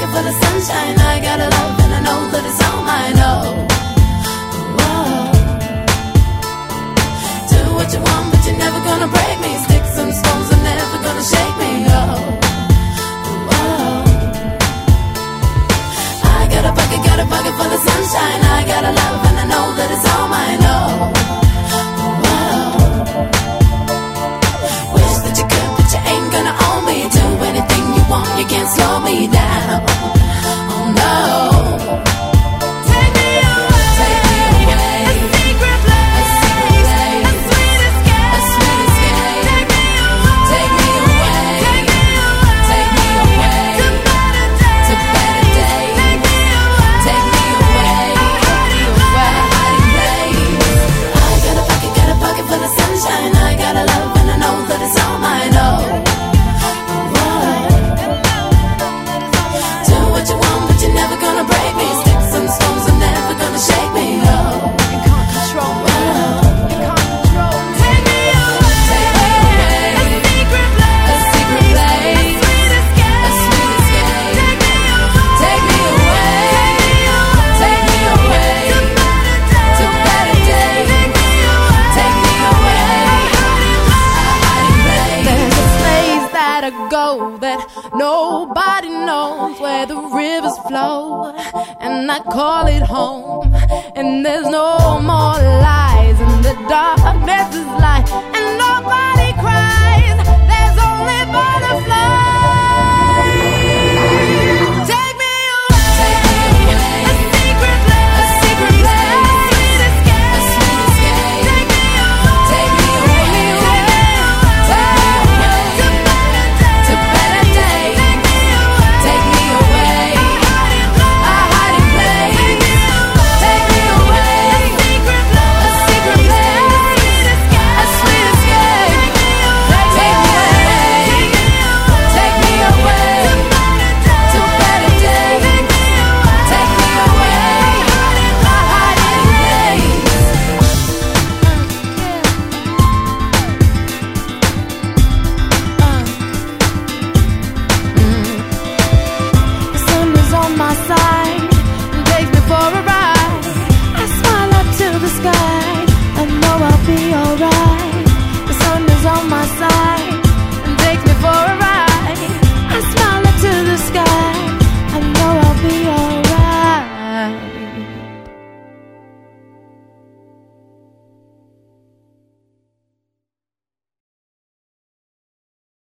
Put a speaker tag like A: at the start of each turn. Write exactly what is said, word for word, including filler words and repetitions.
A: pocket full of sunshine. I got a love and I know that it's all mine. Oh, whoa. Do what you want, but you're never gonna break me. Sticks and stones are never gonna shake me. Oh, whoa. I got a pocket, got a pocket full of sunshine. I got a love and I know that it's all mine. Oh, whoa. Wish that you could, but you ain't gonna own me. Do anything you want, you can't slow me down. Oh no. Take me away, take me away. A secret place, a secret place, a sweet escape, a sweet escape. Take me away, take me away, take me away, take me away to better days, to better days. Take me away, take me away, a hiding place, a hiding place. I got a pocket, got a pocket full of sunshine. I got a love and I know that it's all mine. Oh, do what you want, but you're never gonna break me. Sticks and stones are never gonna shake me. Oh, you can't control me. You can't control me. Take me away, take me away. A secret place, a secret place, a sweet escape, a sweet escape. Take me away, take me away, take me away to better days, to better days. Take me away, a hiding place. There's a place that I go that nobody knows, where the rivers flow, and I call it home. And there's no more lies in the darkness.